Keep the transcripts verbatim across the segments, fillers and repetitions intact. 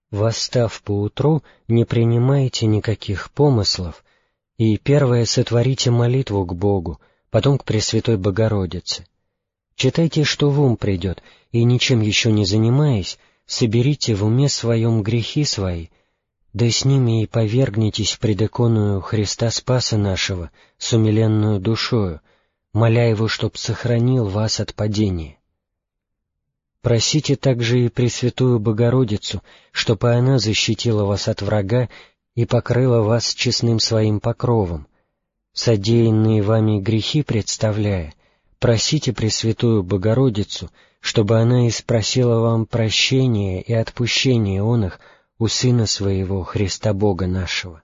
Восстав поутру, не принимайте никаких помыслов, и первое сотворите молитву к Богу, потом к Пресвятой Богородице. Читайте, что в ум придет, и, ничем еще не занимаясь, соберите в уме своем грехи свои, да с ними и повергнитесь пред иконую Христа Спаса нашего с умиленную душою, моля Его, чтоб сохранил вас от падения. Просите также и Пресвятую Богородицу, чтоб и она защитила вас от врага и покрыла вас честным своим покровом. Содеянные вами грехи представляя, просите Пресвятую Богородицу, чтобы она испросила вам прощение и отпущение он их у Сына Своего, Христа Бога нашего.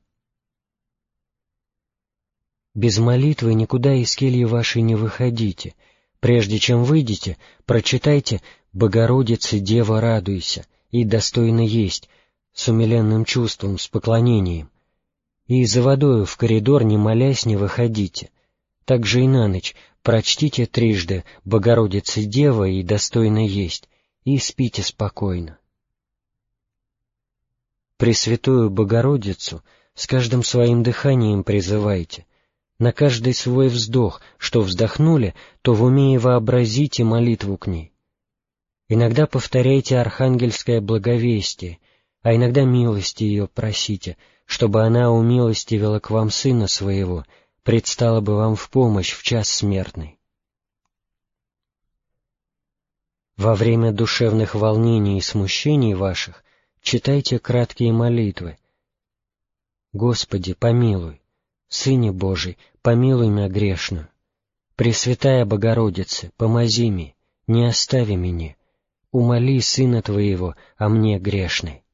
Без молитвы никуда из кельи вашей не выходите. Прежде чем выйдете, прочитайте «Богородице, Дева, радуйся» и «Достойно есть» с умиленным чувством, с поклонением. И за водою в коридор, не молясь, не выходите. Также и на ночь прочтите трижды «Богородице, Дева» и «Достойно есть» и спите спокойно. Пресвятую Богородицу с каждым своим дыханием призывайте. На каждый свой вздох, что вздохнули, то в уме и вообразите молитву к ней. Иногда повторяйте архангельское благовестие, а иногда милости ее просите, чтобы она умилостивила к вам Сына Своего, предстала бы вам в помощь в час смертный. Во время душевных волнений и смущений ваших читайте краткие молитвы. «Господи, помилуй! Сыне Божий, помилуй мя грешную! Пресвятая Богородице, помози ми, не остави меня! Умоли Сына Твоего о мне грешной!»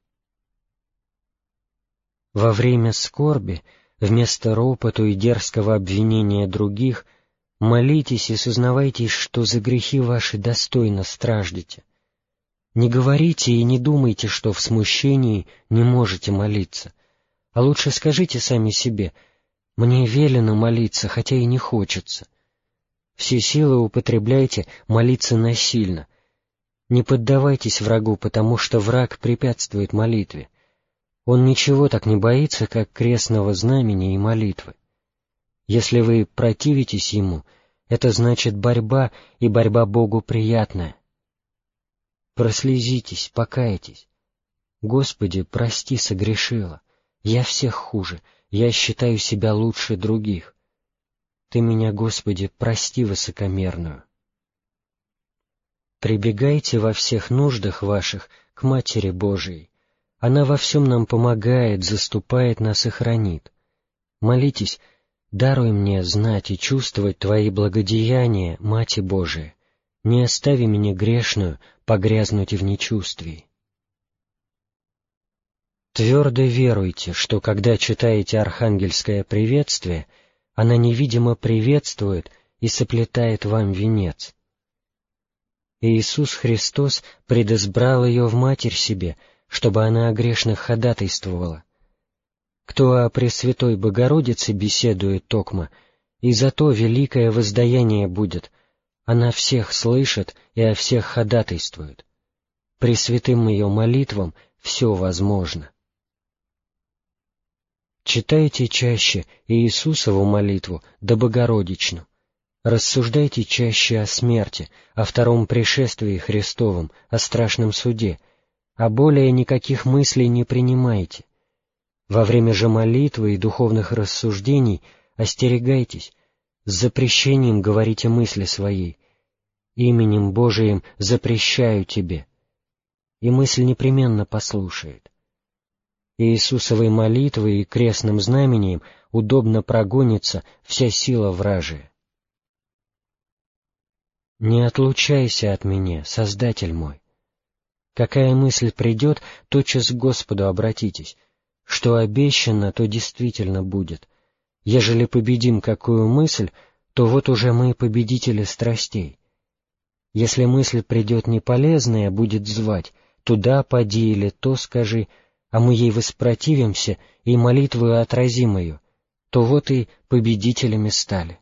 Во время скорби, вместо ропоту и дерзкого обвинения других, молитесь и сознавайтесь, что за грехи ваши достойно страждете. Не говорите и не думайте, что в смущении не можете молиться, а лучше скажите сами себе: «Мне велено молиться, хотя и не хочется». Все силы употребляйте молиться насильно. Не поддавайтесь врагу, потому что враг препятствует молитве. Он ничего так не боится, как крестного знамени и молитвы. Если вы противитесь ему, это значит борьба, и борьба Богу приятная. Прослезитесь, покайтесь. «Господи, прости, согрешила. Я всех хуже, я считаю себя лучше других. Ты меня, Господи, прости высокомерную». Прибегайте во всех нуждах ваших к Матери Божией. Она во всем нам помогает, заступает нас и хранит. Молитесь: «Даруй мне знать и чувствовать Твои благодеяния, Мати Божия. Не остави меня грешную погрязнуть в нечувствии». Твердо веруйте, что, когда читаете архангельское приветствие, она невидимо приветствует и соплетает вам венец. Иисус Христос предизбрал ее в Матерь себе, чтобы она о грешных ходатайствовала. Кто о Пресвятой Богородице беседует токмо, и за то великое воздаяние будет, она всех слышит и о всех ходатайствует. Пресвятым ее молитвам все возможно. Читайте чаще Иисусову молитву да Богородичну. Рассуждайте чаще о смерти, о втором пришествии Христовом, о страшном суде, а более никаких мыслей не принимайте. Во время же молитвы и духовных рассуждений остерегайтесь, с запрещением говорите мысли своей: «Именем Божиим запрещаю тебе», и мысль непременно послушает. Иисусовой молитвой и крестным знамением удобно прогонится вся сила вражия. Не отлучайся от меня, Создатель мой. Какая мысль придет, тотчас к Господу обратитесь. Что обещано, то действительно будет. Ежели победим какую мысль, то вот уже мы победители страстей. Если мысль придет неполезная, будет звать: туда поди или то скажи, а мы ей воспротивимся и молитвою отразим ее, то вот и победителями стали.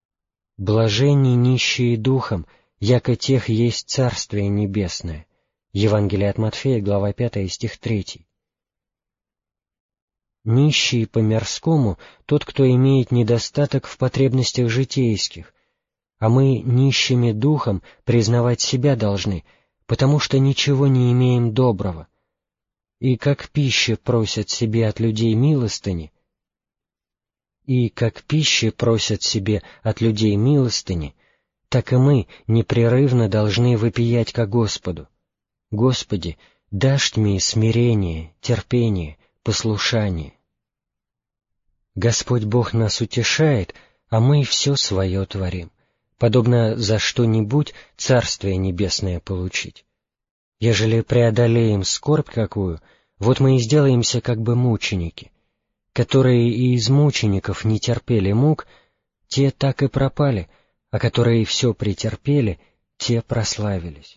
Блаженни нищие духом, яко тех есть Царствие Небесное. Евангелие от Матфея, глава пятая, стих третий. Нищий по-мирскому тот, кто имеет недостаток в потребностях житейских, а мы нищими духом признавать себя должны, потому что ничего не имеем доброго. И как пища просят себе от людей милостыни, и как пища просят себе от людей милостыни, так и мы непрерывно должны вопиять ко Господу: «Господи, дашь мне смирение, терпение, послушание». Господь Бог нас утешает, а мы все свое творим, подобно за что-нибудь Царствие Небесное получить. Ежели преодолеем скорбь какую, вот мы и сделаемся как бы мученики, которые и из мучеников не терпели мук, те так и пропали, а которые все претерпели, те прославились.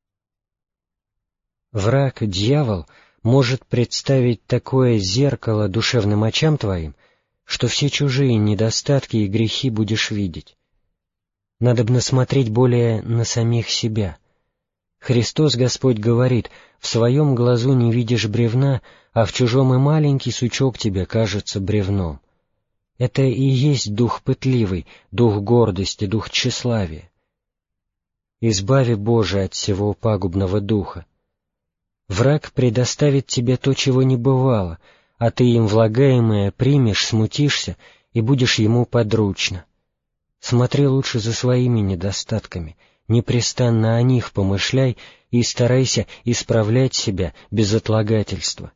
Враг, дьявол, может представить такое зеркало душевным очам твоим, что все чужие недостатки и грехи будешь видеть. Надобно смотреть более на самих себя. Христос Господь говорит: «В своем глазу не видишь бревна, а в чужом и маленький сучок тебе кажется бревном». Это и есть дух пытливый, дух гордости, дух тщеславия. Избави, Боже, от всего пагубного духа. Враг предоставит тебе то, чего не бывало, а ты им влагаемое примешь, смутишься и будешь ему подручно. Смотри лучше за своими недостатками, непрестанно о них помышляй и старайся исправлять себя без отлагательства.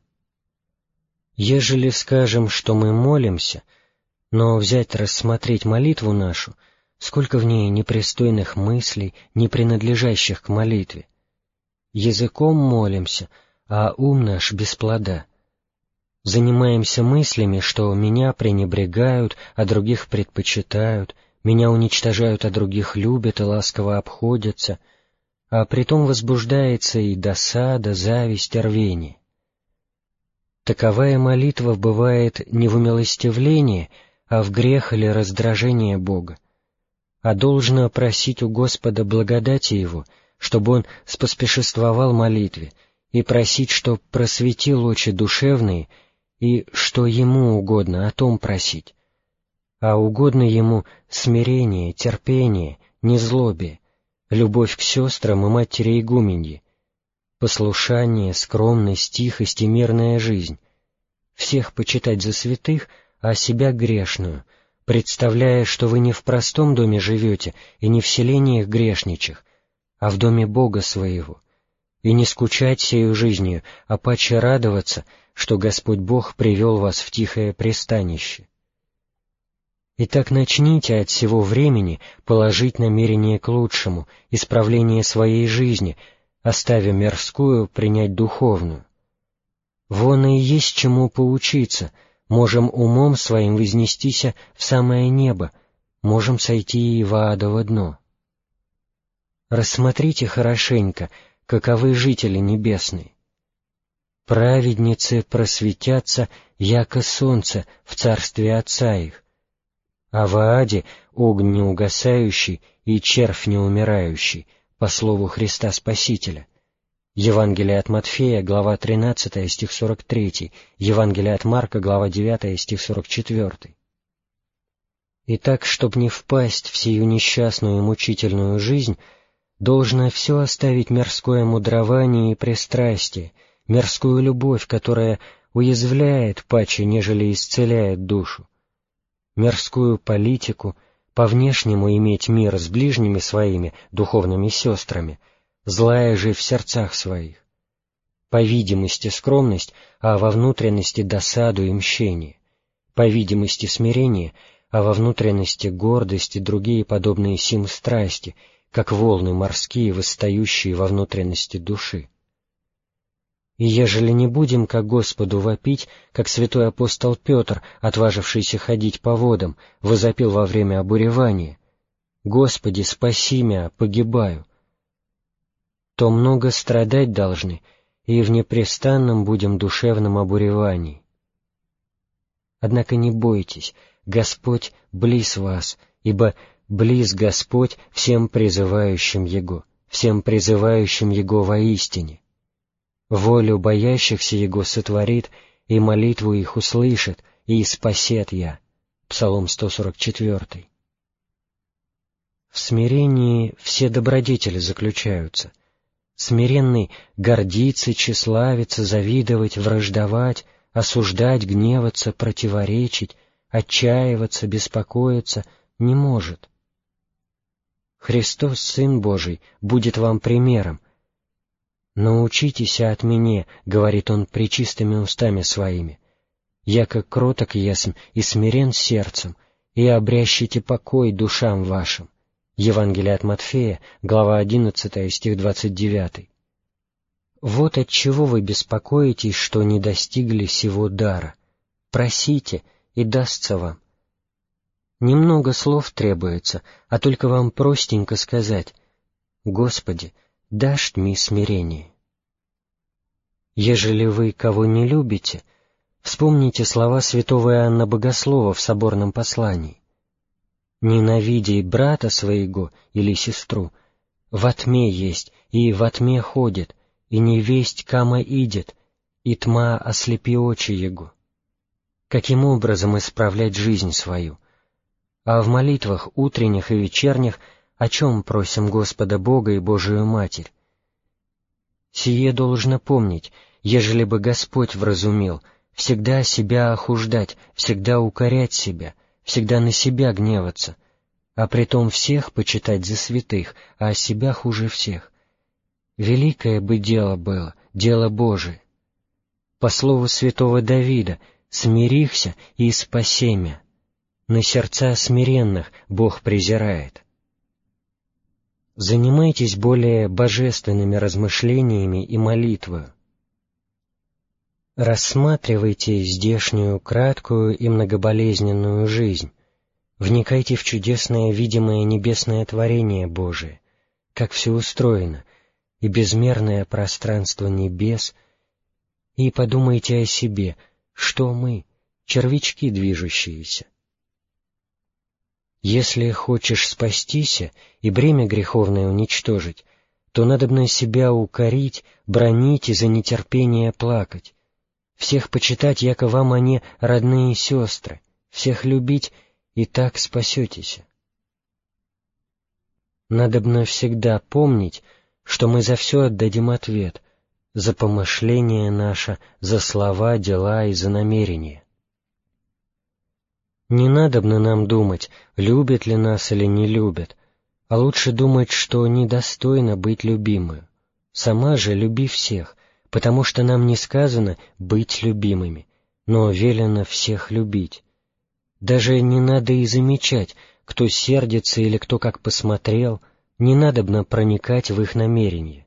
Ежели скажем, что мы молимся, но взять рассмотреть молитву нашу, сколько в ней непристойных мыслей, не принадлежащих к молитве. Языком молимся, а ум наш без плода. Занимаемся мыслями, что меня пренебрегают, а других предпочитают, меня уничтожают, а других любят и ласково обходятся, а притом возбуждается и досада, зависть, рвение. Таковая молитва бывает не в умилостивлении, а в грех или раздражение Бога, а должно просить у Господа благодати Его, чтобы Он споспешествовал молитве, и просить, чтоб просветил очи душевные, и что Ему угодно, о том просить. А угодно Ему смирение, терпение, незлобие, любовь к сестрам и матери игуменьи, послушание, скромность, тихость и мирная жизнь, всех почитать за святых, а себя грешную, представляя, что вы не в простом доме живете и не в селениях грешничих, а в доме Бога своего, и не скучать сею жизнью, а паче радоваться, что Господь Бог привел вас в тихое пристанище. Итак, начните от всего времени положить намерение к лучшему, исправление своей жизни, оставя мирскую, принять духовную. Вон и есть чему поучиться, можем умом своим вознестися в самое небо, можем сойти и в адово дно. Рассмотрите хорошенько, каковы жители небесные. Праведницы просветятся, яко солнце в царстве Отца их, а в Ааде огонь неугасающий и червь неумирающий, по слову Христа Спасителя. Евангелие от Матфея, глава тринадцатая, стих сорок третий, Евангелие от Марка, глава девятая, стих сорок четвертый. Итак, чтоб не впасть в сию несчастную и мучительную жизнь, должно все оставить мирское мудрование и пристрастие, мирскую любовь, которая уязвляет паче, нежели исцеляет душу, мирскую политику, по внешнему иметь мир с ближними своими духовными сестрами, злая же в сердцах своих, по видимости скромность, а во внутренности досаду и мщение, по видимости смирение, а во внутренности гордость и другие подобные сим страсти, как волны морские, восстающие во внутренности души. И ежели не будем ко Господу вопить, как святой апостол Петр, отважившийся ходить по водам, возопил во время обуревания: «Господи, спаси меня, погибаю», то много страдать должны, и в непрестанном будем душевном обуревании. Однако не бойтесь, Господь близ вас, ибо близ Господь всем призывающим Его, всем призывающим Его воистине. волю боящихся Его сотворит, и молитву их услышит, и спасет я. Псалом сто сорок четыре. В смирении все добродетели заключаются. Смиренный гордиться, тщеславиться, завидовать, враждовать, осуждать, гневаться, противоречить, отчаиваться, беспокоиться не может. Христос, Сын Божий, будет вам примером. «Научитесь от меня, — говорит Он пречистыми устами Своими, — яко кроток ясм и смирен сердцем, и обрящите покой душам вашим». Евангелие от Матфея, глава одиннадцатая, стих двадцать девятый. Вот отчего вы беспокоитесь, что не достигли сего дара. Просите, и дастся вам. Немного слов требуется, а только вам простенько сказать: «Господи, дашь мне смирение». Ежели вы кого не любите, вспомните слова святого Иоанна Богослова в соборном послании: «Ненавидей брата своего или сестру, во тьме есть, и во тьме ходит, и не весть кама идет, и тьма ослепи очи его». Каким образом исправлять жизнь свою? А в молитвах утренних и вечерних о чем просим Господа Бога и Божию Матерь? Сие должно помнить, ежели бы Господь вразумел, всегда себя охуждать, всегда укорять себя, всегда на себя гневаться, а притом всех почитать за святых, а себя хуже всех. Великое бы дело было, дело Божие. По слову святого Давида: «Смирихся и спаси мя». На сердца смиренных Бог презирает. Занимайтесь более божественными размышлениями и молитвою. Рассматривайте здешнюю краткую и многоболезненную жизнь, вникайте в чудесное видимое небесное творение Божие, как все устроено, и безмерное пространство небес, и подумайте о себе, что мы, червячки движущиеся. Если хочешь спастися и бремя греховное уничтожить, то надобно себя укорить, бранить и за нетерпение плакать, всех почитать, яко вам они родные сестры, всех любить, и так спасетесь. Надобно всегда помнить, что мы за все отдадим ответ, за помышление наше, за слова, дела и за намерения. Не надобно нам думать, любят ли нас или не любят, а лучше думать, что недостойно быть любимою. Сама же люби всех, потому что нам не сказано быть любимыми, но велено всех любить. Даже не надо и замечать, кто сердится или кто как посмотрел, не надобно проникать в их намерения.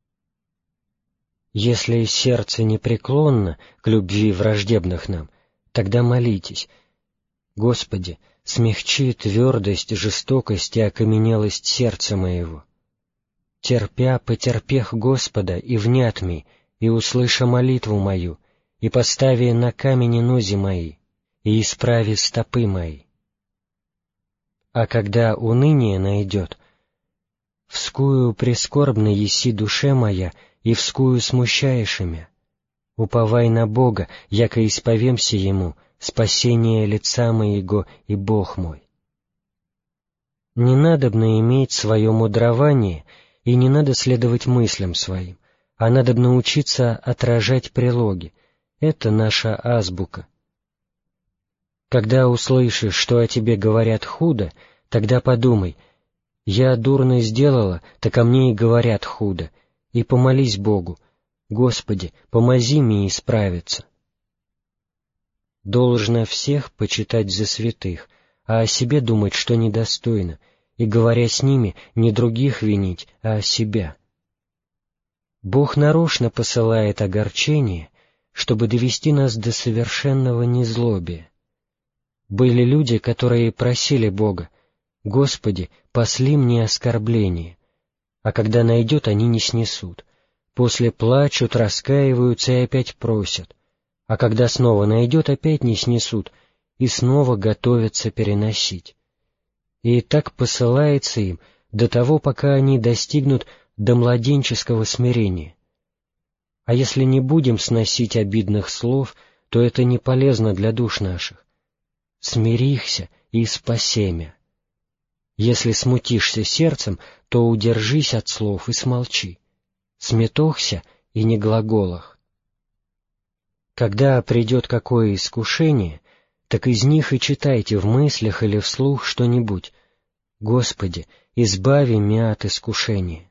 Если сердце непреклонно к любви враждебных нам, тогда молитесь: «Господи, смягчи твердость, жестокость и окаменелость сердца моего. Терпя, потерпех Господа, и внят ми, и услыша молитву мою, и постави на камени нози мои, и исправи стопы мои». А когда уныние найдет, «Вскую прискорбно еси душе моя, и вскую смущаешь имя. Уповай на Бога, яко исповемся Ему, спасение лица моего и Бог мой». Не надобно иметь свое мудрование, и не надо следовать мыслям своим, а надобно учиться отражать прилоги. Это наша азбука. Когда услышишь, что о тебе говорят худо, тогда подумай: «Я дурно сделала, так о мне и говорят худо», и помолись Богу: «Господи, помози мне исправиться». Должно всех почитать за святых, а о себе думать, что недостойно, и, говоря с ними, не других винить, а себя. Бог нарочно посылает огорчение, чтобы довести нас до совершенного незлобия. Были люди, которые просили Бога: «Господи, посли мне оскорбление», а когда найдет, они не снесут. После плачут, раскаиваются и опять просят, а когда снова найдет, опять не снесут, и снова готовятся переносить. И так посылается им до того, пока они достигнут до младенческого смирения. А если не будем сносить обидных слов, то это не полезно для душ наших. Смирихся и спасемя. Если смутишься сердцем, то удержись от слов и смолчи. Сметохся и не глаголах. Когда придет какое искушение, так из них и читайте в мыслях или вслух что-нибудь: «Господи, избави мя от искушения».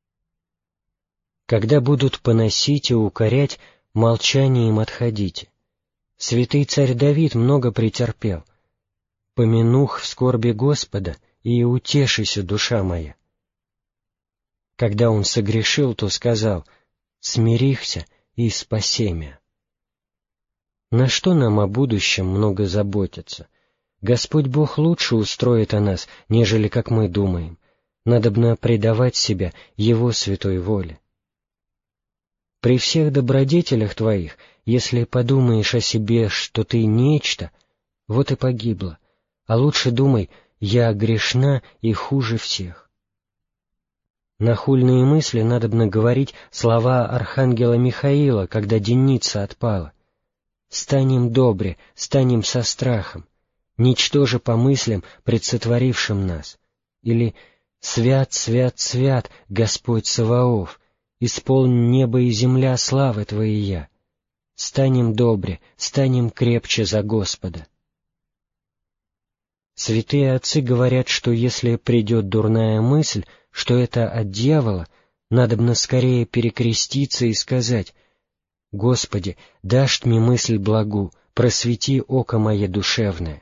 Когда будут поносить и укорять, молчанием отходите. Святый царь Давид много претерпел. «Помянух в скорби Господа, и утешися, душа моя». Когда он согрешил, то сказал: «Смирихся и спасемя». На что нам о будущем много заботиться? Господь Бог лучше устроит о нас, нежели как мы думаем. Надобно предавать себя Его святой воле. При всех добродетелях твоих, если подумаешь о себе, что ты нечто, вот и погибла, а лучше думай: «Я грешна и хуже всех». На хульные мысли надобно говорить слова архангела Михаила, когда денница отпала: «Станем добре, станем со страхом, ничтоже по мыслям, предсотворившим нас». Или «Свят, свят, свят, Господь Саваоф, исполнь небо и земля славы Твоей. Станем добре, станем крепче за Господа». Святые отцы говорят, что если придет дурная мысль, что это от дьявола, надобно скорее перекреститься и сказать: «Господи, дашь мне мысль благу, просвети око мое душевное».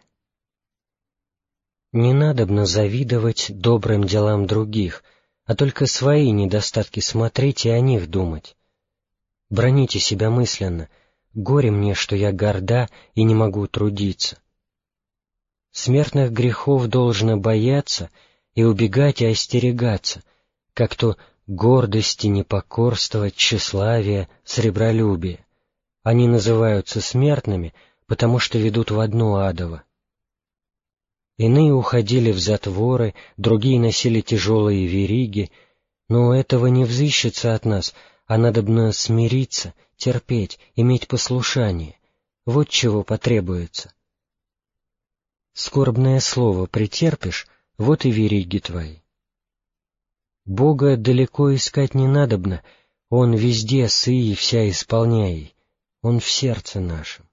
Не надобно завидовать добрым делам других, а только свои недостатки смотреть и о них думать. Броните себя мысленно: «Горе мне, что я горда и не могу трудиться». Смертных грехов должно бояться и убегать и остерегаться, как то гордости, непокорства, тщеславия, сребролюбия. Они называются смертными, потому что ведут в одно адово. Иные уходили в затворы, другие носили тяжелые вериги, но этого не взыщется от нас, а надобно смириться, терпеть, иметь послушание. Вот чего потребуется. Скорбное слово претерпишь, вот и вериги твои. Бога далеко искать не надобно, Он везде сы и вся исполняй, Он в сердце нашем.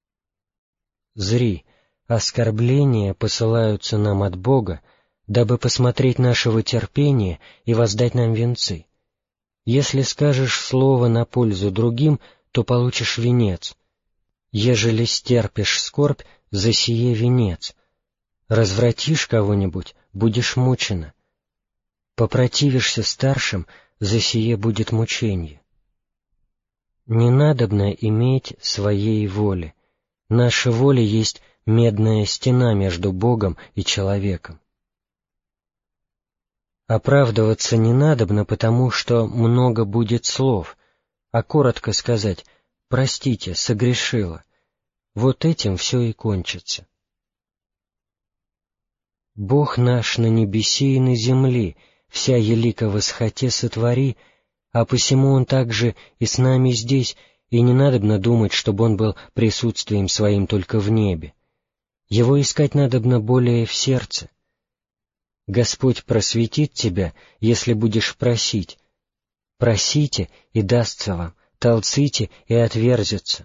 Зри, оскорбления посылаются нам от Бога, дабы посмотреть нашего терпения и воздать нам венцы. Если скажешь слово на пользу другим, то получишь венец. Ежели стерпишь скорбь, за сие венец. Развратишь кого-нибудь, будешь мучена. Попротивишься старшим, за сие будет мученье. Не надобно иметь своей воли. Наша воля есть медная стена между Богом и человеком. Оправдываться не надобно, потому что много будет слов, а коротко сказать: «Простите, согрешила». Вот этим все и кончится. Бог наш на небесе и на земле, вся елика восхоте сотвори, а посему Он также и с нами здесь, и не надобно думать, чтобы Он был присутствием Своим только в небе. Его искать надобно более в сердце. Господь просветит тебя, если будешь просить. Просите, и дастся вам, толците, и отверзится.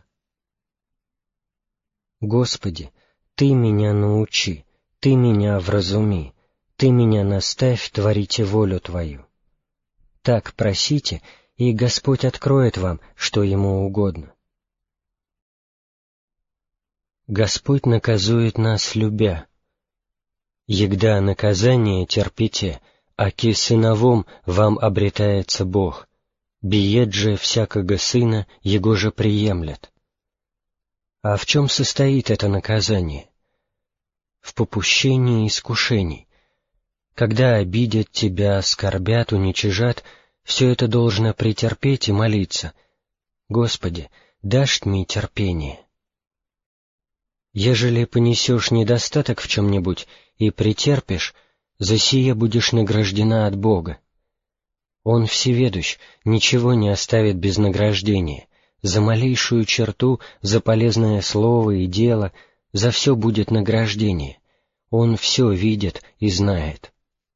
Господи, Ты меня научи, Ты меня вразуми, Ты меня наставь творите волю Твою. Так просите, и Господь откроет вам, что Ему угодно. Господь наказует нас, любя. Егда наказание терпите, аки сыновом вам обретается Бог, биет же всякого сына, его же приемлет. А в чем состоит это наказание? В попущении искушений. Когда обидят тебя, оскорбят, уничижат, все это должно претерпеть и молиться: «Господи, дашь мне терпение». Ежели понесешь недостаток в чем-нибудь и претерпишь, за сие будешь награждена от Бога. Он всеведущ, ничего не оставит без награждения. За малейшую черту, за полезное слово и дело, за все будет награждение. Он все видит и знает.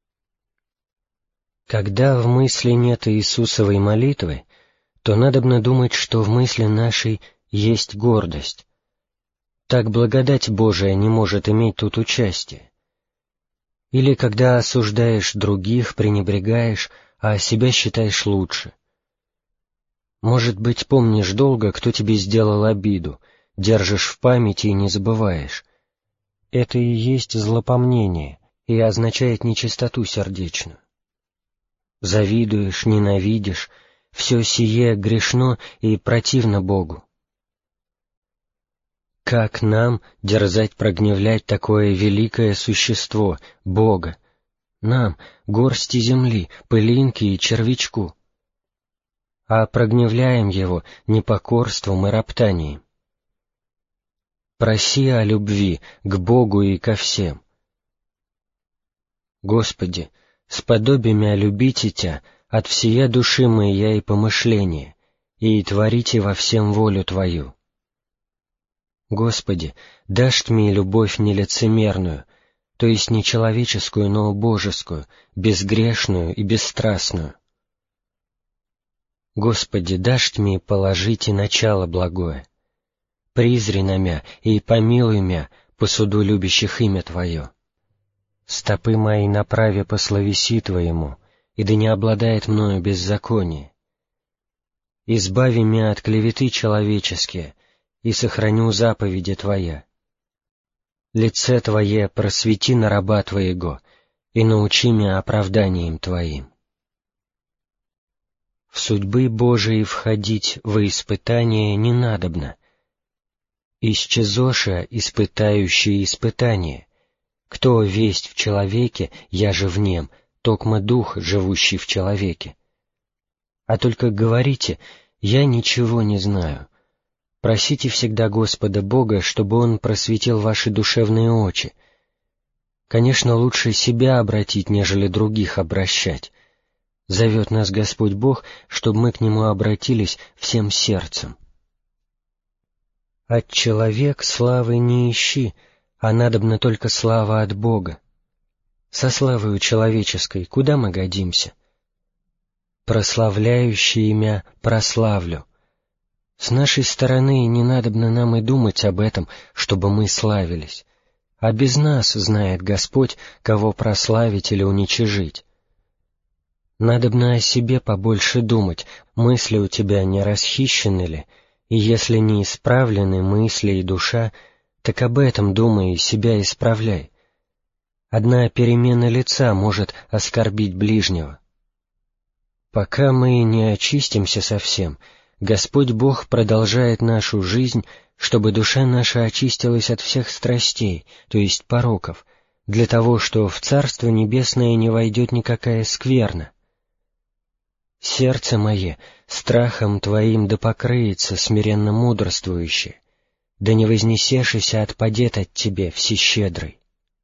Когда в мысли нет Иисусовой молитвы, то надобно думать, что в мысли нашей есть гордость. Так благодать Божия не может иметь тут участия. Или когда осуждаешь других, пренебрегаешь, а себя считаешь лучше. Может быть, помнишь долго, кто тебе сделал обиду, держишь в памяти и не забываешь. Это и есть злопомнение, и означает нечистоту сердечную. Завидуешь, ненавидишь, все сие грешно и противно Богу. Как нам дерзать прогневлять такое великое существо, Бога? Нам, горсти земли, пылинки и червячку. А прогневляем Его непокорством и роптанием. Проси о любви к Богу и ко всем. Господи, сподоби мя любите Тя от всея души моя и помышления, и творите во всем волю Твою. Господи, дашь мне любовь нелицемерную, то есть не человеческую, но божескую, безгрешную и бесстрастную. Господи, дашь мне положить и начало благое. Призри на мя и помилуй мя по суду любящих имя Твое. Стопы мои направи по словеси Твоему, и да не обладает мною беззаконие. Избави мя от клеветы человеческие, и сохраню заповеди Твоя. Лице Твое просвети на раба Твоего, и научи мя оправданием Твоим. В судьбы Божии входить во испытание не надобно. Исчезоша испытающие испытания. Кто весть в человеке, я же в нем, токмо дух, живущий в человеке. А только говорите, я ничего не знаю. Просите всегда Господа Бога, чтобы Он просветил ваши душевные очи. Конечно, лучше себя обратить, нежели других обращать. Зовет нас Господь Бог, чтобы мы к Нему обратились всем сердцем. От человек славы не ищи, а надобно только слава от Бога. Со славою человеческой куда мы годимся? Прославляющий имя прославлю. С нашей стороны не надобно нам и думать об этом, чтобы мы славились, а без нас знает Господь, кого прославить или уничижить. Надобно о себе побольше думать, мысли у тебя не расхищены ли, и если не исправлены мысли и душа, так об этом думай и себя исправляй. Одна перемена лица может оскорбить ближнего. Пока мы не очистимся совсем, Господь Бог продолжает нашу жизнь, чтобы душа наша очистилась от всех страстей, то есть пороков, для того, что в Царство Небесное не войдет никакая скверна. Сердце мое страхом Твоим да покрыется смиренно мудрствующе, да не вознесешися отпадет от Тебе всещедрый.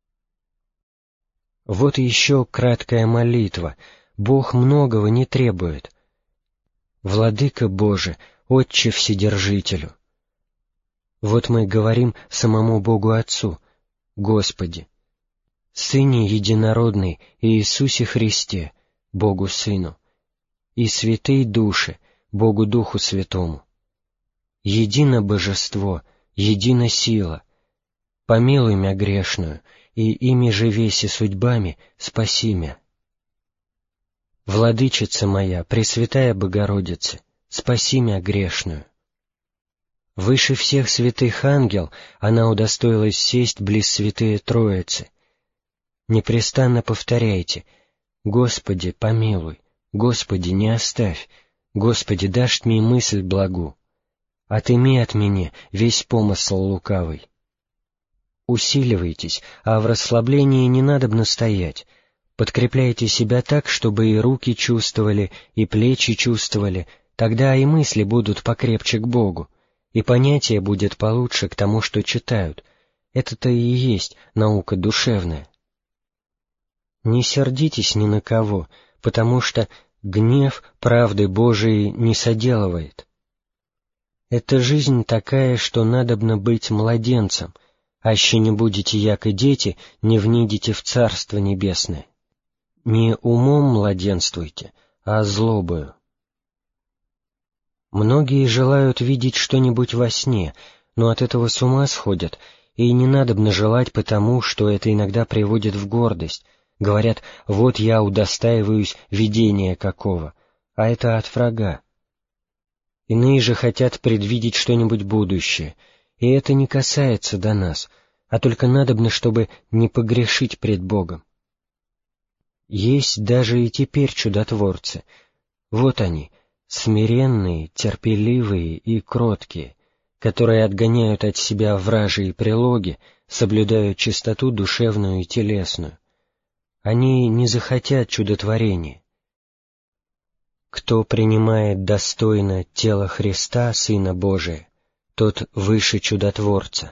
Вот еще краткая молитва. Бог многого не требует. Владыка Боже, Отче Вседержителю. Вот мы говорим самому Богу Отцу: Господи, Сыне Единородный Иисусе Христе, Богу Сыну, и святые души, Богу Духу Святому. Едино Божество, едина сила, помилуй мя грешную, и ими же веси судьбами спаси мя. Владычица моя, Пресвятая Богородица, спаси мя грешную. Выше всех святых ангел она удостоилась сесть близ святые Троицы. Непрестанно повторяйте: Господи, помилуй, Господи, не оставь, Господи, дашь мне мысль благу, отыми от меня весь помысл лукавый. Усиливайтесь, а в расслаблении не надобно стоять. Подкрепляйте себя так, чтобы и руки чувствовали, и плечи чувствовали, тогда и мысли будут покрепче к Богу, и понятие будет получше к тому, что читают. Это-то и есть наука душевная. Не сердитесь ни на кого, потому что гнев правды Божией не соделывает. Эта жизнь такая, что надобно быть младенцем, аще не будете, яко дети, не внидите в Царство Небесное. Не умом младенствуйте, а злобою. Многие желают видеть что-нибудь во сне, но от этого с ума сходят, и не надобно желать потому, что это иногда приводит в гордость. Говорят: вот я удостаиваюсь видения какого, а это от врага. Иные же хотят предвидеть что-нибудь будущее, и это не касается до нас, а только надобно, чтобы не погрешить пред Богом. Есть даже и теперь чудотворцы. Вот они, смиренные, терпеливые и кроткие, которые отгоняют от себя вражьи прилоги, соблюдают чистоту душевную и телесную. Они не захотят чудотворения. Кто принимает достойно тело Христа, Сына Божия, тот выше чудотворца.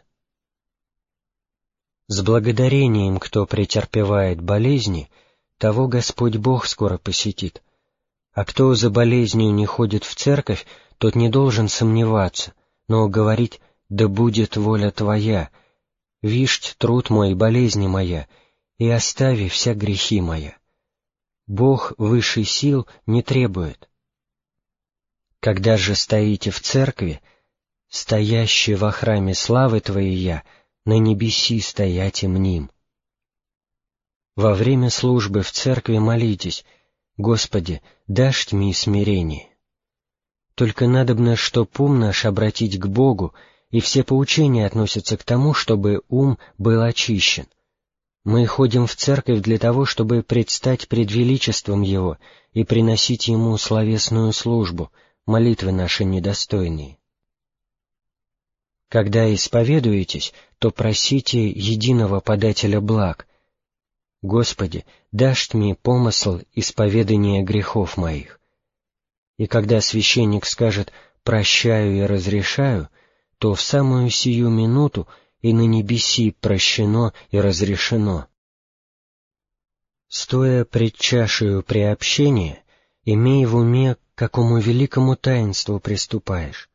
С благодарением, кто претерпевает болезни, того Господь Бог скоро посетит. А кто за болезнью не ходит в церковь, тот не должен сомневаться, но говорить: «Да будет воля Твоя, вишть труд мой и болезни моя, и остави вся грехи моя». Бог высшей сил не требует. Когда же стоите в церкви, стоящий во храме славы Твоей я, на небеси стояти мним. Во время службы в церкви молитесь: «Господи, дашь мне смирение». Только надобно, чтоб ум наш обратить к Богу, и все поучения относятся к тому, чтобы ум был очищен. Мы ходим в церковь для того, чтобы предстать пред величеством Его и приносить Ему словесную службу, молитвы наши недостойные. Когда исповедуетесь, то просите единого подателя благ: «Господи, дашь мне помысл исповедания грехов моих». И когда священник скажет «прощаю и разрешаю», то в самую сию минуту и на небеси прощено и разрешено. Стоя пред чашею приобщения, имей в уме, к какому великому таинству приступаешь.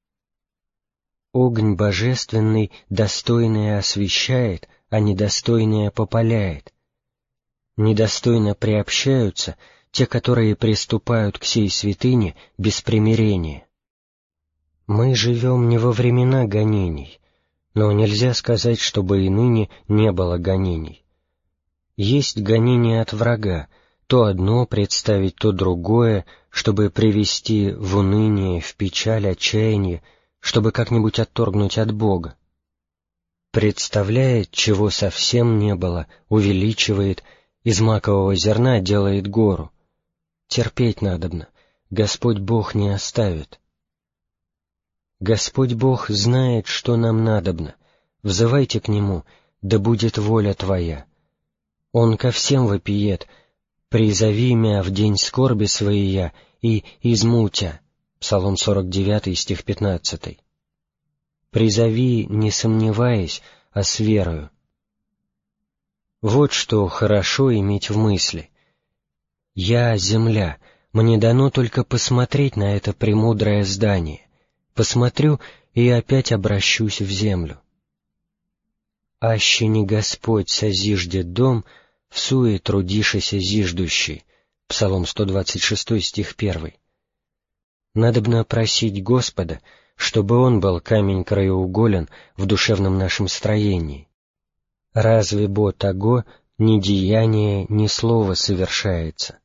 Огонь божественный достойное освещает, а недостойное попаляет. Недостойно приобщаются те, которые приступают к сей святыне без примирения. Мы живем не во времена гонений, но нельзя сказать, чтобы и ныне не было гонений. Есть гонения от врага, то одно представить, то другое, чтобы привести в уныние, в печаль, отчаяние, чтобы как-нибудь отторгнуть от Бога. Представляет, чего совсем не было, увеличивает, из макового зерна делает гору. Терпеть надобно, Господь Бог не оставит. Господь Бог знает, что нам надобно, взывайте к Нему: «Да будет воля Твоя». Он ко всем вопиет: «Призови мя в день скорби своей и измутя». Псалом сорок девятый, стих пятнадцатый. «Призови, не сомневаясь, а с верою». Вот что хорошо иметь в мысли. Я — земля, мне дано только посмотреть на это премудрое здание. Посмотрю и опять обращусь в землю. Аще не Господь созиждет дом, всуе трудишися зиждущий. Псалом сто двадцать шестой, стих первый. Надобно просить Господа, чтобы Он был камень краеуголен в душевном нашем строении. Разве бо того ни деяние, ни слово совершается?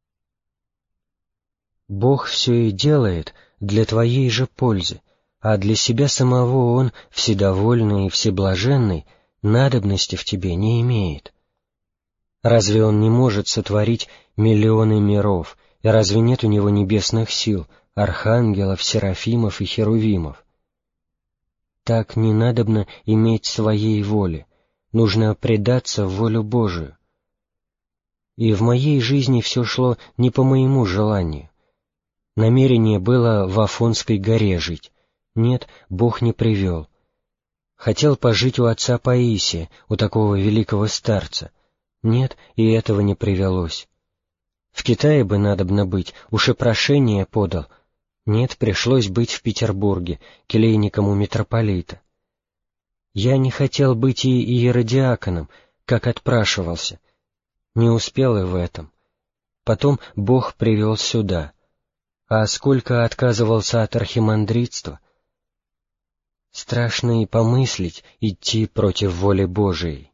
Бог все и делает для твоей же пользы, а для себя самого Он, вседовольный и всеблаженный, надобности в тебе не имеет. Разве Он не может сотворить миллионы миров, и разве нет у Него небесных сил, архангелов, серафимов и херувимов? Так не надобно иметь своей воли, нужно предаться в волю Божию. И в моей жизни все шло не по моему желанию. Намерение было в Афонской горе жить. Нет, Бог не привел. Хотел пожить у отца Паисия, у такого великого старца. Нет, и этого не привелось. В Китае бы надобно быть, уж и прошение подал. Нет, пришлось быть в Петербурге, келейником у митрополита. Я не хотел быть и иеродиаконом, как отпрашивался. Не успел и в этом. Потом Бог привел сюда. А сколько отказывался от архимандритства? Страшно и помыслить идти против воли Божией.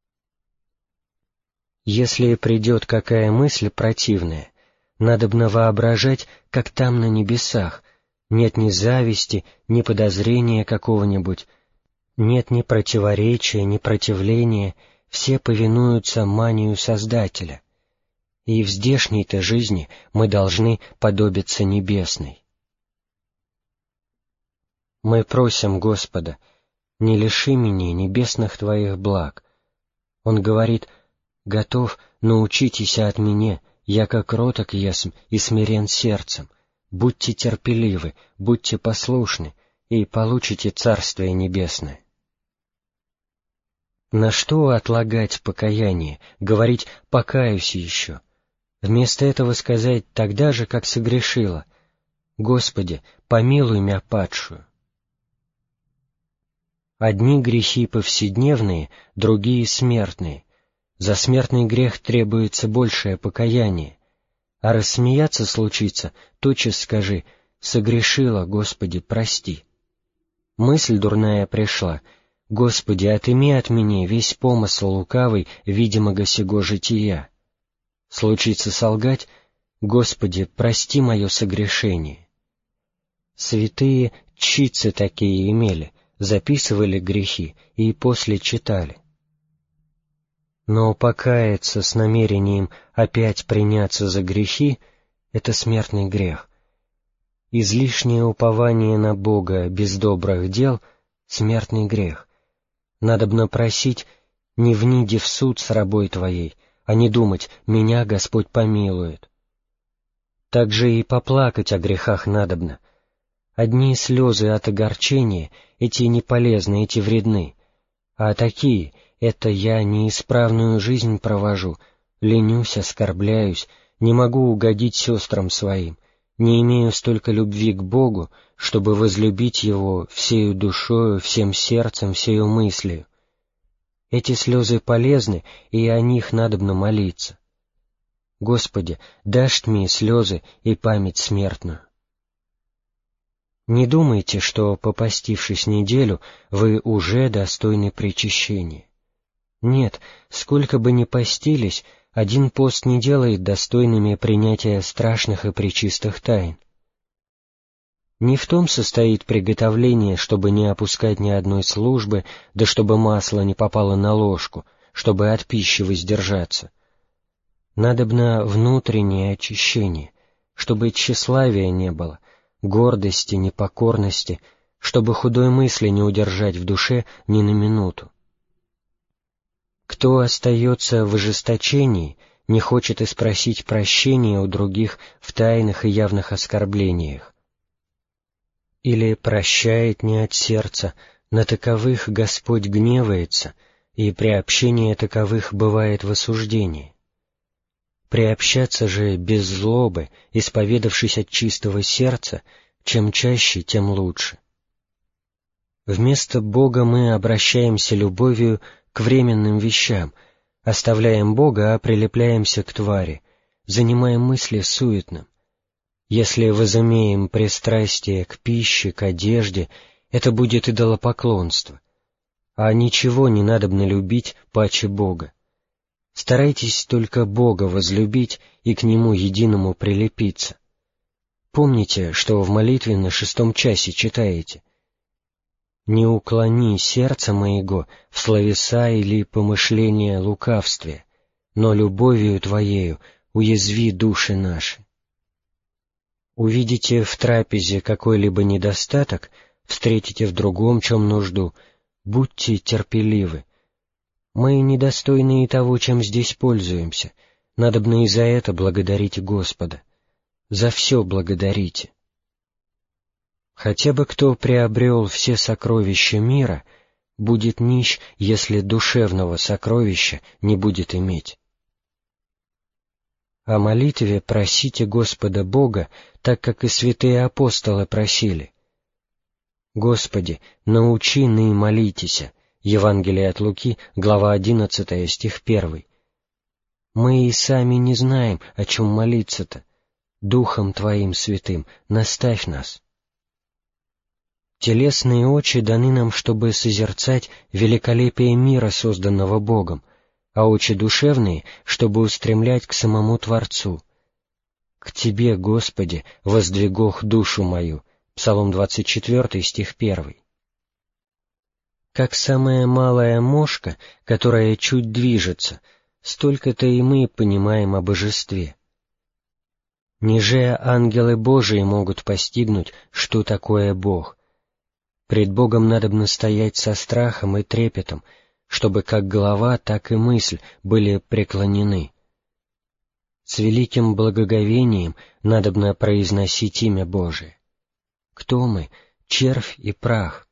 Если придет какая мысль противная, надобно воображать, как там на небесах, нет ни зависти, ни подозрения какого-нибудь, нет ни противоречия, ни противления, все повинуются манию Создателя. И в здешней-то жизни мы должны подобиться небесной. Мы просим Господа, не лиши меня небесных Твоих благ. Он говорит: готов, научитесь от меня, яко кроток есмь и смирен сердцем, будьте терпеливы, будьте послушны, и получите Царствие Небесное. На что отлагать покаяние, говорить «покаюсь еще»? Вместо этого сказать тогда же, как согрешила: «Господи, помилуй мя падшую». Одни грехи повседневные, другие смертные. За смертный грех требуется большее покаяние, а рассмеяться случится, тотчас скажи: «Согрешила, Господи, прости». Мысль дурная пришла: «Господи, отыми от меня весь помысл лукавый, видимого сего жития». Случится солгать: «Господи, прости мое согрешение». Святые чтицы такие имели, записывали грехи и после читали. Но покаяться с намерением опять приняться за грехи — это смертный грех. Излишнее упование на Бога без добрых дел — смертный грех. Надобно просить: не вниди в суд с рабой Твоей, а не думать: меня Господь помилует. Так же и поплакать о грехах надобно. Одни слезы от огорчения, эти не полезны, эти вредны, а такие — это я неисправную жизнь провожу, ленюсь, оскорбляюсь, не могу угодить сестрам своим, не имею столько любви к Богу, чтобы возлюбить Его всею душою, всем сердцем, всею мыслью. Эти слезы полезны, и о них надобно молиться. Господи, дашь мне слезы и память смертную. Не думайте, что, попастившись неделю, вы уже достойны причащения. Нет, сколько бы ни постились, один пост не делает достойными принятия страшных и пречистых тайн. Не в том состоит приготовление, чтобы не опускать ни одной службы, да чтобы масло не попало на ложку, чтобы от пищи воздержаться. Надобно внутреннее очищение, чтобы тщеславия не было, гордости, непокорности, чтобы худой мысли не удержать в душе ни на минуту. Кто остается в ожесточении, не хочет и спросить прощения у других в тайных и явных оскорблениях. Или прощает не от сердца, на таковых Господь гневается, и при общении таковых бывает в осуждении. Приобщаться же без злобы, исповедавшись от чистого сердца, чем чаще, тем лучше. Вместо Бога мы обращаемся любовью к временным вещам, оставляем Бога, а прилепляемся к твари, занимаем мысли суетным. Если возымеем пристрастие к пище, к одежде, это будет идолопоклонство, а ничего не надобно любить паче Бога. Старайтесь только Бога возлюбить и к Нему единому прилепиться. Помните, что в молитве на шестом часе читаете: «Не уклони сердце моего в словеса или помышления лукавстве, но любовью Твоею уязви души наши». Увидите в трапезе какой-либо недостаток, встретите в другом чем нужду, будьте терпеливы. Мы недостойны и того, чем здесь пользуемся, надобно и за это благодарить Господа. За все благодарите. Хотя бы кто приобрел все сокровища мира, будет нищ, если душевного сокровища не будет иметь. О молитве просите Господа Бога, так как и святые апостолы просили. Господи, научи ны молитеся. Евангелие от Луки, глава одиннадцатая, стих первый. Мы и сами не знаем, о чем молиться-то. Духом Твоим святым наставь нас. Телесные очи даны нам, чтобы созерцать великолепие мира, созданного Богом, а очи душевные, чтобы устремлять к самому Творцу. «К Тебе, Господи, воздвигох душу мою» Псалом двадцать четвёртый, стих первый. Как самая малая мошка, которая чуть движется, столько-то и мы понимаем о божестве. Ниже ангелы Божии могут постигнуть, что такое Бог. Пред Богом надобно стоять со страхом и трепетом, чтобы как голова, так и мысль были преклонены. С великим благоговением надобно произносить имя Божие. Кто мы? Червь и прах.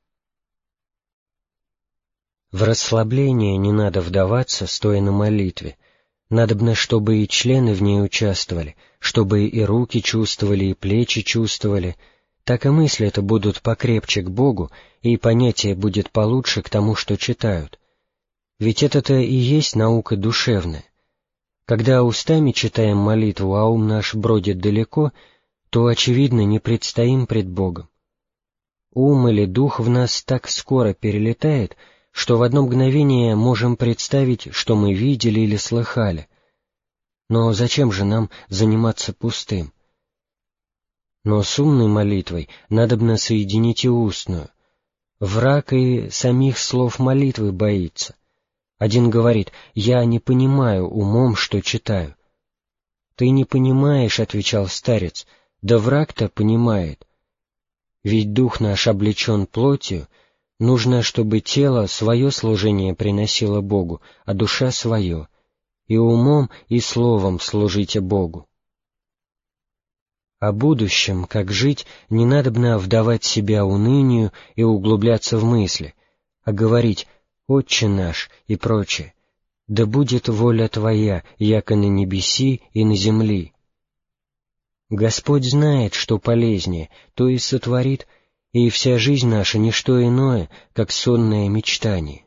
В расслабление не надо вдаваться, стоя на молитве. Надобно, чтобы и члены в ней участвовали, чтобы и руки чувствовали, и плечи чувствовали. Так и мысли это будут покрепче к Богу, и понятие будет получше к тому, что читают. Ведь это-то и есть наука душевная. Когда устами читаем молитву, а ум наш бродит далеко, то, очевидно, не предстоим пред Богом. Ум или дух в нас так скоро перелетает, что в одно мгновение можем представить, что мы видели или слыхали. Но зачем же нам заниматься пустым? Но с умной молитвой надобно соединить и устную. Враг и самих слов молитвы боится. Один говорит: «Я не понимаю умом, что читаю». «Ты не понимаешь», — отвечал старец, — «да враг-то понимает. Ведь дух наш облечен плотью, нужно, чтобы тело свое служение приносило Богу, а душа свое, и умом, и словом служите Богу». О будущем, как жить, не надобно вдавать себя унынию и углубляться в мысли, а говорить «Отче наш» и прочее. «Да будет воля Твоя, яко на небеси и на земли». Господь знает, что полезнее, то и сотворит, и вся жизнь наша — ничто иное, как сонное мечтание.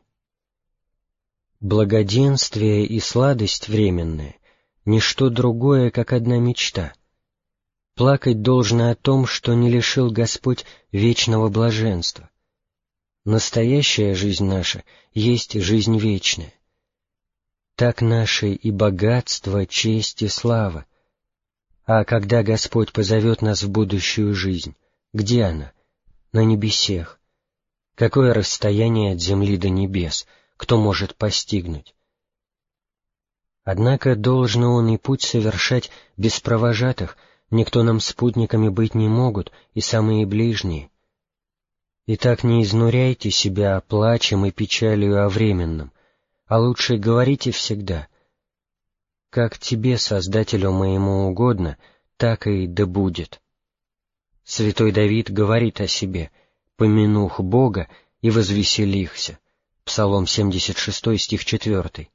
Благоденствие и сладость временная — ничто другое, как одна мечта. Плакать должно о том, что не лишил Господь вечного блаженства. Настоящая жизнь наша есть жизнь вечная. Так наши и богатство, честь и слава. А когда Господь позовет нас в будущую жизнь, где она? На небесех. Какое расстояние от земли до небес, кто может постигнуть? Однако должен он и путь совершать без провожатых, никто нам спутниками быть не могут, и самые ближние. Итак, не изнуряйте себя плачем и печалью о временном, а лучше говорите всегда: «Как Тебе, Создателю моему, угодно, так и да будет». Святой Давид говорит о себе: «Помянух Бога и возвеселихся». Псалом семьдесят шестой, стих четвёртый.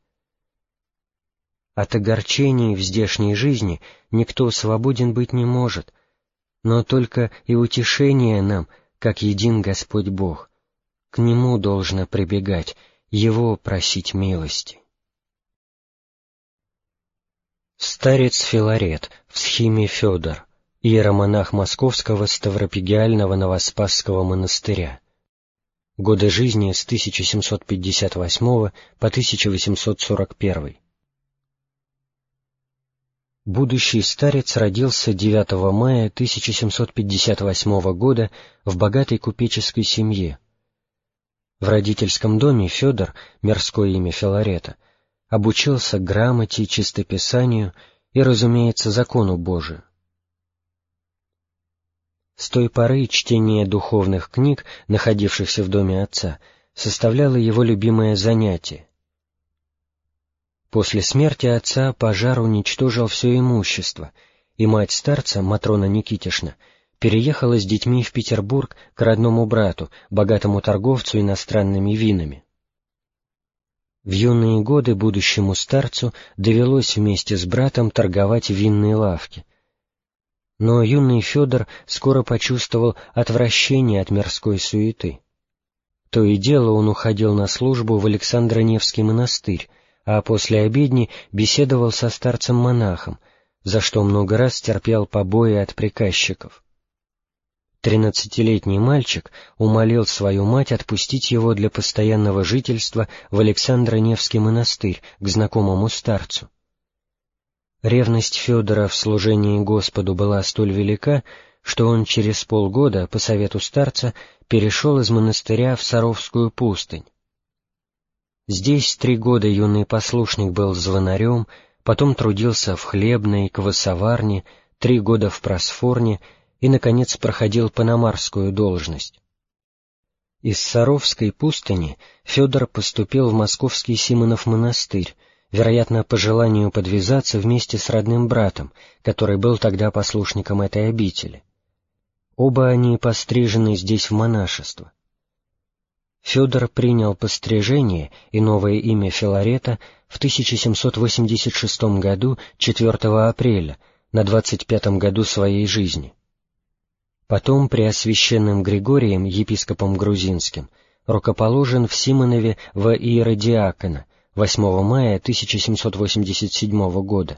От огорчений в здешней жизни никто свободен быть не может, но только и утешение нам, как един Господь Бог. К Нему должно прибегать, Его просить милости. Старец Филарет в схиме Федор, иеромонах Московского Ставропигиального Новоспасского монастыря. Годы жизни с тысяча семьсот пятьдесят восьмого по тысяча восемьсот сорок первый. Будущий старец родился девятого мая тысяча семьсот пятьдесят восьмого года в богатой купеческой семье. В родительском доме Федор, мирское имя Филарета, обучился грамоте, чистописанию и, разумеется, закону Божию. С той поры чтение духовных книг, находившихся в доме отца, составляло его любимое занятие. После смерти отца пожар уничтожил все имущество, и мать старца, Матрона Никитишна, переехала с детьми в Петербург к родному брату, богатому торговцу иностранными винами. В юные годы будущему старцу довелось вместе с братом торговать в винной лавке. Но юный Федор скоро почувствовал отвращение от мирской суеты. То и дело он уходил на службу в Александро-Невский монастырь, а после обедни беседовал со старцем-монахом, за что много раз терпел побои от приказчиков. Тринадцатилетний мальчик умолил свою мать отпустить его для постоянного жительства в Александро-Невский монастырь к знакомому старцу. Ревность Федора в служении Господу была столь велика, что он через полгода, по совету старца, перешел из монастыря в Саровскую пустынь. Здесь три года юный послушник был звонарем, потом трудился в хлебной, квасоварне, три года в просфорне и, наконец, проходил панамарскую должность. Из Саровской пустыни Федор поступил в московский Симонов монастырь, вероятно, по желанию подвязаться вместе с родным братом, который был тогда послушником этой обители. Оба они пострижены здесь в монашество. Федор принял пострижение и новое имя Филарета в тысяча семьсот восемьдесят шестом году, четвёртого апреля, на двадцать пятом году своей жизни. Потом преосвященным Григорием, епископом грузинским, рукоположен в Симонове во иеродиакона восьмого мая тысяча семьсот восемьдесят седьмого года.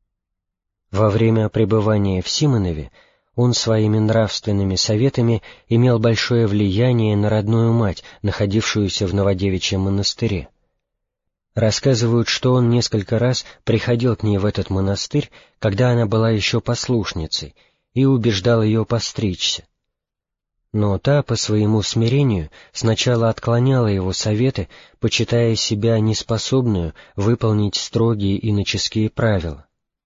Во время пребывания в Симонове он своими нравственными советами имел большое влияние на родную мать, находившуюся в Новодевичьем монастыре. Рассказывают, что он несколько раз приходил к ней в этот монастырь, когда она была еще послушницей, и убеждал ее постричься. Но та, по своему смирению, сначала отклоняла его советы, почитая себя неспособную выполнить строгие иноческие правила.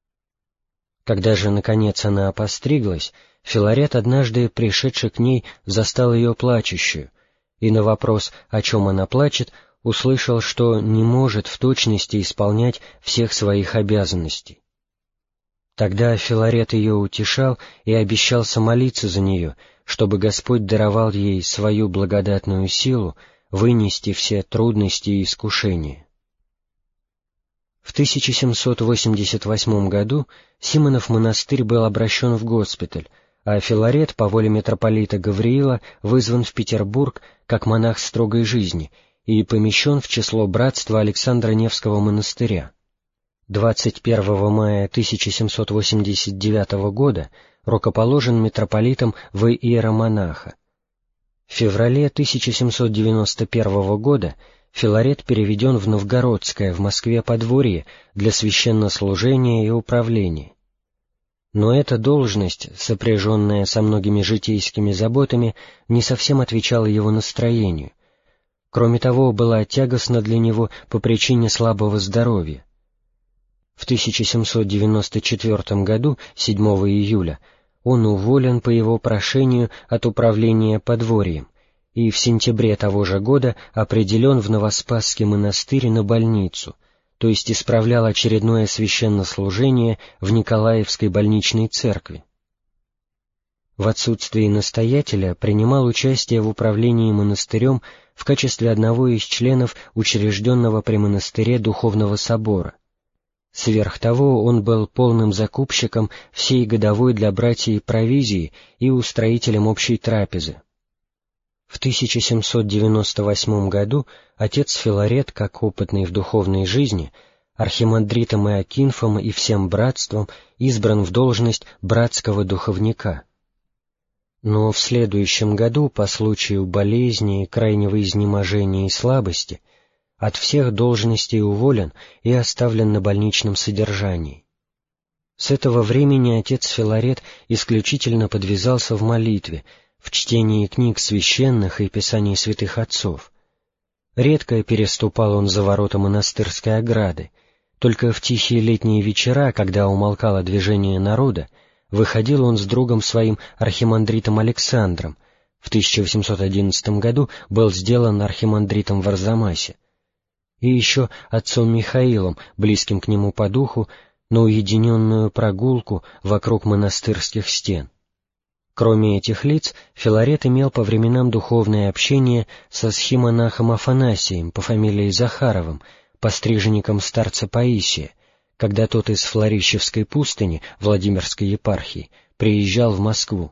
Когда же, наконец, она постриглась, Филарет, однажды пришедший к ней, застал ее плачущую, и на вопрос, о чем она плачет, услышал, что не может в точности исполнять всех своих обязанностей. Тогда Филарет ее утешал и обещался молиться за нее, чтобы Господь даровал ей свою благодатную силу вынести все трудности и искушения. В тысяча семьсот восемьдесят восьмом году Симонов монастырь был обращен в госпиталь, а Филарет по воле митрополита Гавриила вызван в Петербург как монах строгой жизни и помещен в число братства Александро-Невского монастыря. двадцать первого мая тысяча семьсот восемьдесят девятого года рукоположен митрополитом в иеромонаха. В феврале тысяча семьсот девяносто первого года Филарет переведен в Новгородское в Москве подворье для священнослужения и управления. Но эта должность, сопряженная со многими житейскими заботами, не совсем отвечала его настроению. Кроме того, была тягостна для него по причине слабого здоровья. В тысяча семьсот девяносто четвёртом году, седьмого июля, он уволен по его прошению от управления подворьем и в сентябре того же года определен в Новоспасский монастырь на больницу, то есть исправлял очередное священнослужение в Николаевской больничной церкви. В отсутствии настоятеля принимал участие в управлении монастырем в качестве одного из членов учрежденного при монастыре Духовного собора. Сверх того, он был полным закупщиком всей годовой для братьев провизии и устроителем общей трапезы. В тысяча семьсот девяносто восьмом году отец Филарет, как опытный в духовной жизни, архимандритом Иокинфом и всем братством избран в должность братского духовника. Но в следующем году, по случаю болезни, крайнего изнеможения и слабости, от всех должностей уволен и оставлен на больничном содержании. С этого времени отец Филарет исключительно подвязался в молитве, в чтении книг священных и писаний святых отцов. Редко переступал он за ворота монастырской ограды, только в тихие летние вечера, когда умолкало движение народа, выходил он с другом своим архимандритом Александром, в тысяча восемьсот одиннадцатом году был сделан архимандритом в Арзамасе, и еще отцом Михаилом, близким к нему по духу, на уединенную прогулку вокруг монастырских стен. Кроме этих лиц, Филарет имел по временам духовное общение со схимонахом Афанасием по фамилии Захаровым, постриженником старца Паисия, когда тот из Флорищевской пустыни Владимирской епархии приезжал в Москву.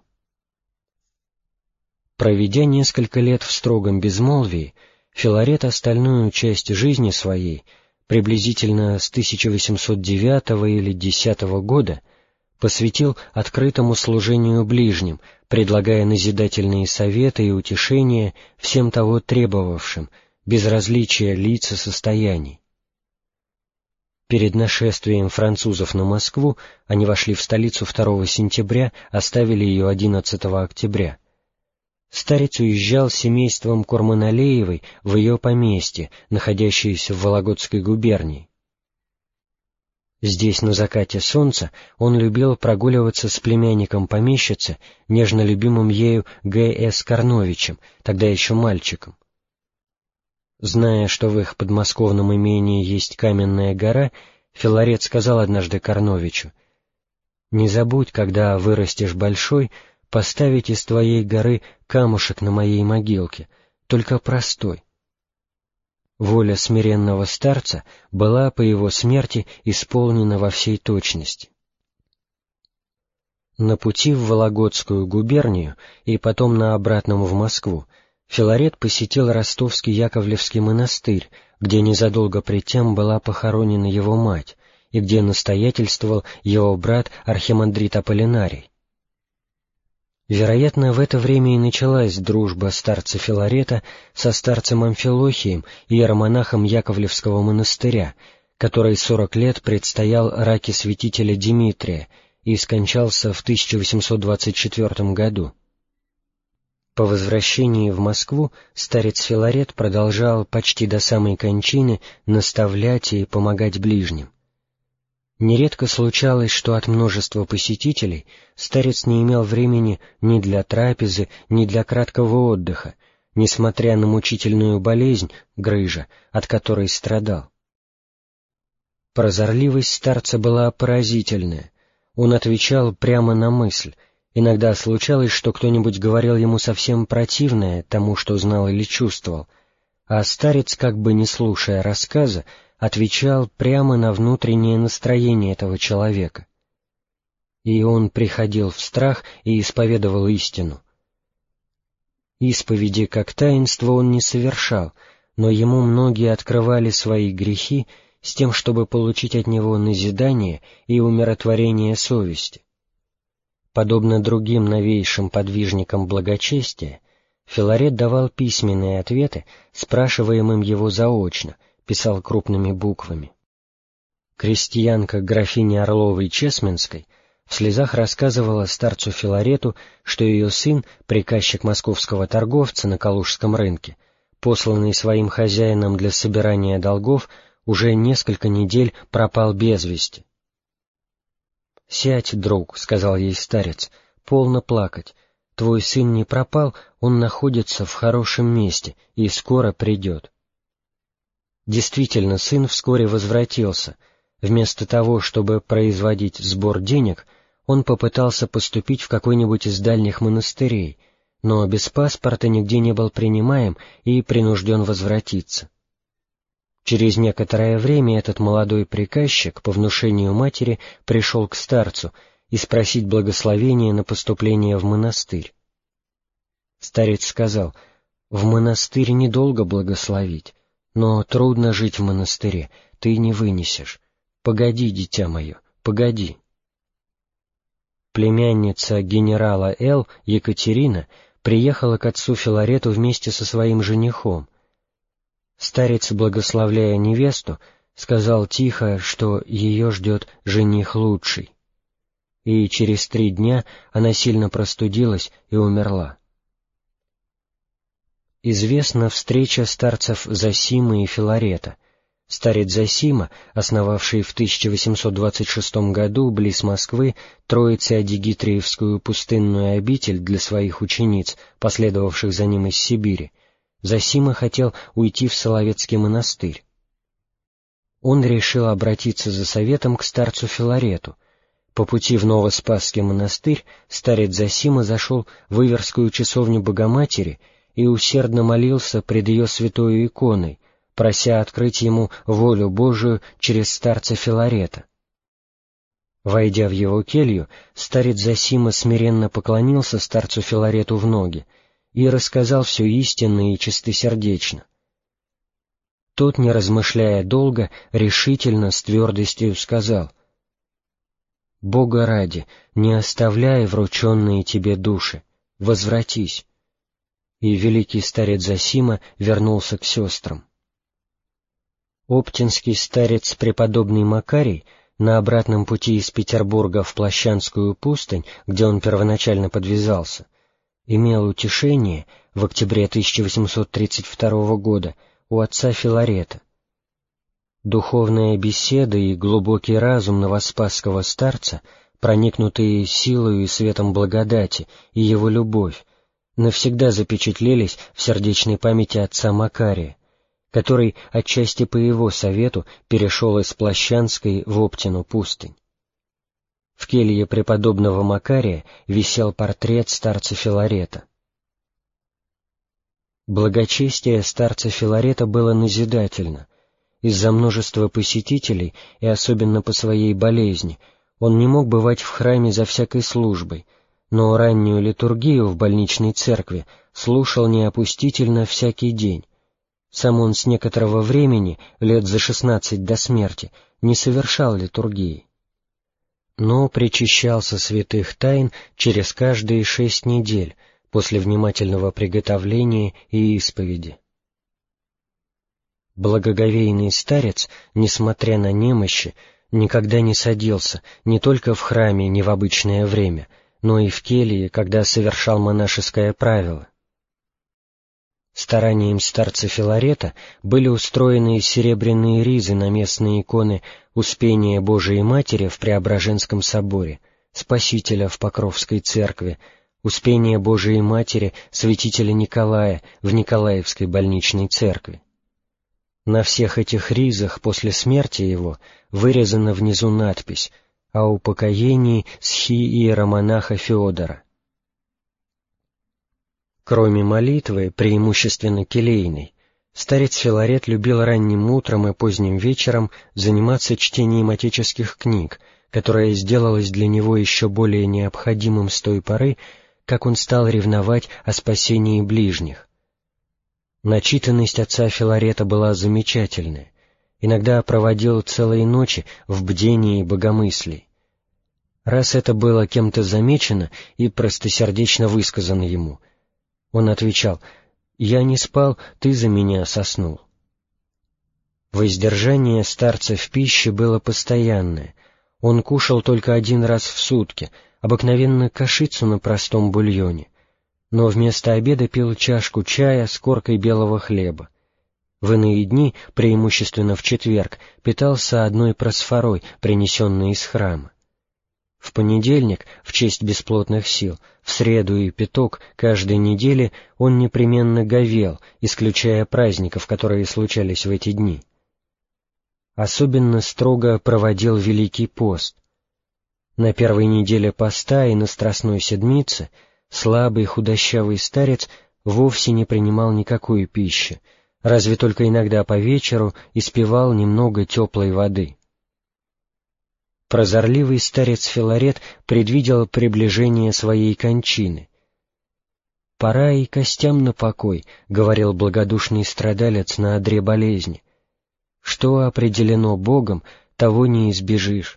Проведя несколько лет в строгом безмолвии, Филарет остальную часть жизни своей, приблизительно с тысяча восемьсот девятого или десятого года, посвятил открытому служению ближним, предлагая назидательные советы и утешения всем того требовавшим, без различия лиц и состояний. Перед нашествием французов на Москву они вошли в столицу второго сентября, оставили ее одиннадцатого октября. Старец уезжал с семейством Курманалеевой в ее поместье, находящееся в Вологодской губернии. Здесь, на закате солнца, он любил прогуливаться с племянником помещицы, нежно любимым ею Г. С. Корновичем, тогда еще мальчиком. Зная, что в их подмосковном имении есть каменная гора, Филарет сказал однажды Корновичу: «Не забудь, когда вырастешь большой, поставить из твоей горы камушек на моей могилке, только простой». Воля смиренного старца была по его смерти исполнена во всей точности. На пути в Вологодскую губернию и потом на обратном в Москву Филарет посетил Ростовский Яковлевский монастырь, где незадолго пред тем была похоронена его мать и где настоятельствовал его брат архимандрит Аполлинарий. Вероятно, в это время и началась дружба старца Филарета со старцем Амфилохием, иеромонахом Яковлевского монастыря, который сорок лет предстоял раке святителя Димитрия и скончался в тысяча восемьсот двадцать четвёртом году. По возвращении в Москву старец Филарет продолжал почти до самой кончины наставлять и помогать ближним. Нередко случалось, что от множества посетителей старец не имел времени ни для трапезы, ни для краткого отдыха, несмотря на мучительную болезнь, грыжа, от которой страдал. Прозорливость старца была поразительная. Он отвечал прямо на мысль. Иногда случалось, что кто-нибудь говорил ему совсем противное тому, что знал или чувствовал, а старец, как бы не слушая рассказа, отвечал прямо на внутреннее настроение этого человека. И он приходил в страх и исповедовал истину. Исповеди как таинство он не совершал, но ему многие открывали свои грехи с тем, чтобы получить от него назидание и умиротворение совести. Подобно другим новейшим подвижникам благочестия, Филарет давал письменные ответы спрашиваемым его заочно, писал крупными буквами. Крестьянка графиня Орловой-Чесменской в слезах рассказывала старцу Филарету, что ее сын, приказчик московского торговца на Калужском рынке, посланный своим хозяином для собирания долгов, уже несколько недель пропал без вести. «Сядь, друг», — сказал ей старец, — «полно плакать. Твой сын не пропал, он находится в хорошем месте и скоро придет». Действительно, сын вскоре возвратился. Вместо того, чтобы производить сбор денег, он попытался поступить в какой-нибудь из дальних монастырей, но без паспорта нигде не был принимаем и принужден возвратиться. Через некоторое время этот молодой приказчик по внушению матери пришел к старцу и спросить благословения на поступление в монастырь. Старец сказал: «В монастырь недолго благословить, но трудно жить в монастыре, ты не вынесешь. Погоди, дитя мое, погоди». Племянница генерала Л. Екатерина приехала к отцу Филарету вместе со своим женихом. Старец, благословляя невесту, сказал тихо, что ее ждет жених лучший. И через три дня она сильно простудилась и умерла. Известна встреча старцев Зосимы и Филарета. Старец Зосима, основавший в тысяча восемьсот двадцать шестом году близ Москвы Троице-Адигитриевскую пустынную обитель для своих учениц, последовавших за ним из Сибири, Зосима хотел уйти в Соловецкий монастырь. Он решил обратиться за советом к старцу Филарету. По пути в Новоспасский монастырь старец Зосима зашел в Иверскую часовню Богоматери и усердно молился пред ее святою иконой, прося открыть ему волю Божию через старца Филарета. Войдя в его келью, старец Зосима смиренно поклонился старцу Филарету в ноги и рассказал все истинно и чистосердечно. Тот, не размышляя долго, решительно, с твердостью сказал: «Бога ради, не оставляй врученные тебе души, возвратись». И великий старец Зосима вернулся к сестрам. Оптинский старец преподобный Макарий на обратном пути из Петербурга в Плащанскую пустынь, где он первоначально подвязался, имел утешение в октябре тысяча восемьсот тридцать второго года у отца Филарета. Духовная беседа и глубокий разум новоспасского старца, проникнутые силою и светом благодати и его любовь, навсегда запечатлелись в сердечной памяти отца Макария, который отчасти по его совету перешел из Плащанской в Оптину пустынь. В келье преподобного Макария висел портрет старца Филарета. Благочестие старца Филарета было назидательно. Из-за множества посетителей, и особенно по своей болезни, он не мог бывать в храме за всякой службой, но раннюю литургию в больничной церкви слушал неопустительно всякий день. Сам он с некоторого времени, лет за шестнадцать до смерти, не совершал литургии, но причащался святых тайн через каждые шесть недель после внимательного приготовления и исповеди. Благоговейный старец, несмотря на немощи, никогда не садился не только в храме не в обычное время, но и в келье, когда совершал монашеское правило. Старанием старца Филарета были устроены серебряные ризы на местные иконы Успения Божией Матери в Преображенском соборе, Спасителя в Покровской церкви, Успения Божией Матери святителя Николая в Николаевской больничной церкви. На всех этих ризах после смерти его вырезана внизу надпись о упокоении схи-иеромонаха Феодора. Кроме молитвы, преимущественно келейной, старец Филарет любил ранним утром и поздним вечером заниматься чтением отеческих книг, которое сделалось для него еще более необходимым с той поры, как он стал ревновать о спасении ближних. Начитанность отца Филарета была замечательная, иногда проводил целые ночи в бдении и богомыслии. Раз это было кем-то замечено и простосердечно высказано ему, он отвечал: «Я не спал, ты за меня соснул». Воздержание старца в пище было постоянное, он кушал только один раз в сутки, обыкновенно кашицу на простом бульоне, но вместо обеда пил чашку чая с коркой белого хлеба. В иные дни, преимущественно в четверг, питался одной просфорой, принесенной из храма. В понедельник, в честь бесплотных сил, в среду и пяток каждой недели он непременно говел, исключая праздников, которые случались в эти дни. Особенно строго проводил Великий пост. На первой неделе поста и на Страстной седмице слабый худощавый старец вовсе не принимал никакой пищи, разве только иногда по вечеру испевал немного теплой воды. Прозорливый старец Филарет предвидел приближение своей кончины. «Пора и костям на покой», — говорил благодушный страдалец на одре болезни. «Что определено Богом, того не избежишь».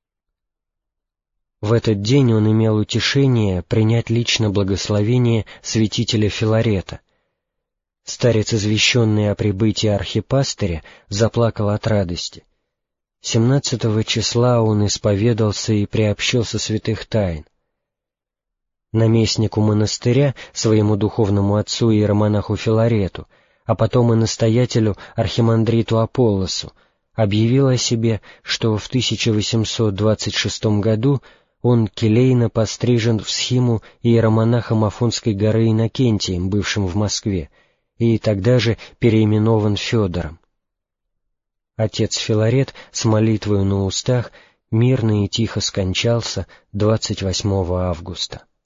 В этот день он имел утешение принять лично благословение святителя Филарета. Старец, извещенный о прибытии архипастыря, заплакал от радости. семнадцатого числа он исповедался и приобщился святых тайн. Наместнику монастыря, своему духовному отцу иеромонаху Филарету, а потом и настоятелю архимандриту Аполлосу, объявил о себе, что в тысяча восемьсот двадцать шестом году он келейно пострижен в схиму иеромонахом Афонской горы Иннокентием, бывшим в Москве, и тогда же переименован Федором. Отец Филарет с молитвою на устах мирно и тихо скончался двадцать восьмого августа.